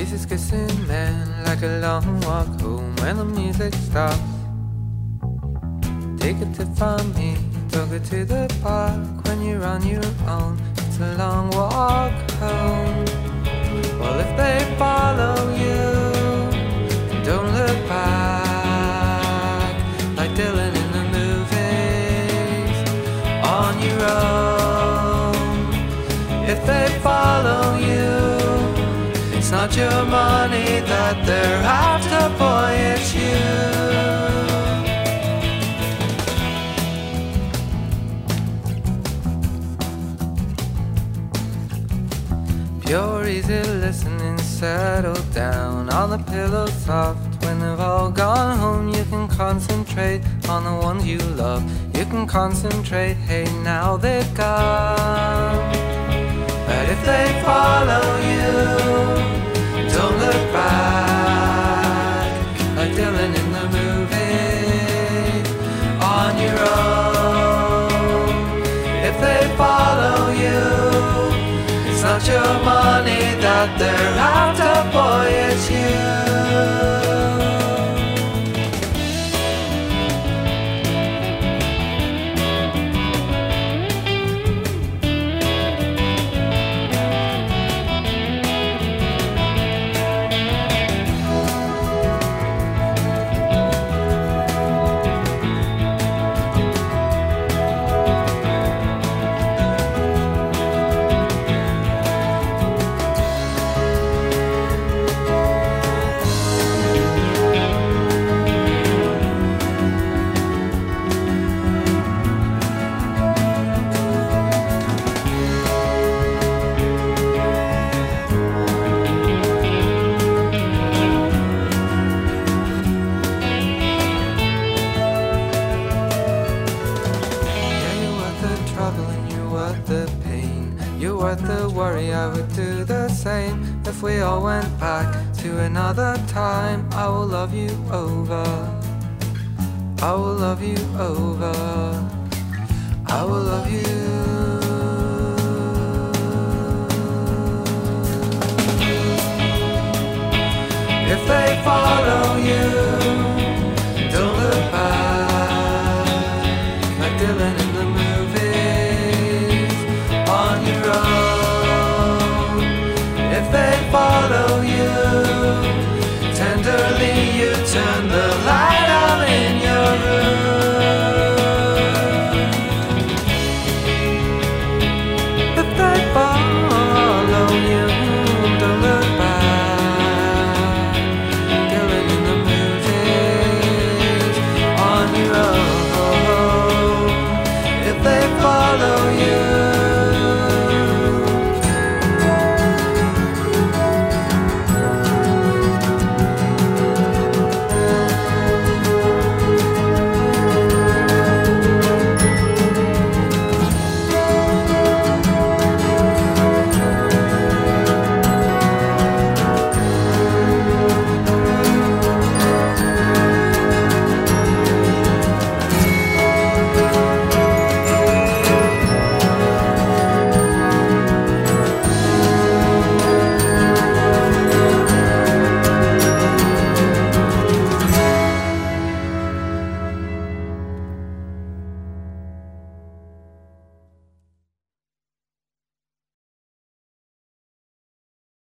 Faces kissing men like a long walk home when the music stops. Take a tip from me, took it to the park when you're on your own. It's a long walk home. Well, if they follow you, don't look back, like Dylan in the movies, on your own. If they follow you, it's not your money that they're after, boy, it's you. Pure easy listening, settle down on the pillow soft. When they've all gone home, you can concentrate on the ones you love. You can concentrate, hey, now they're gone. But if they follow you, don't look back, like Dylan in the movie, on your own. If they follow you, it's not your money that they're after, boy, it's you. You're worth the worry, I would do the same. If we all went back to another time, I will love you over, I will love you over, I will love you. If they follow you, don't look back, like Dylan in the movies, on your own. If they follow